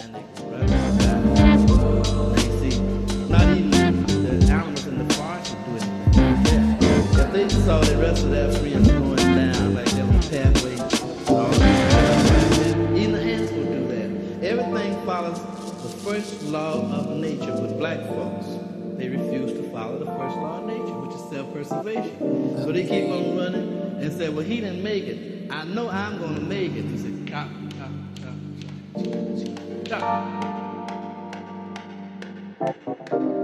and they can run outside. They see, not even the animals in the forest would do anything like that. If they saw the rest of their friends going down like there was pathway, all that, even the ants would do that. Everything follows the first law of nature with black folks. They refuse to follow the first law of nature, which is self-preservation. So they keep on running and say, well, he didn't make it. I know I'm going to make it. He said, chop, chop, chop, chop, chop.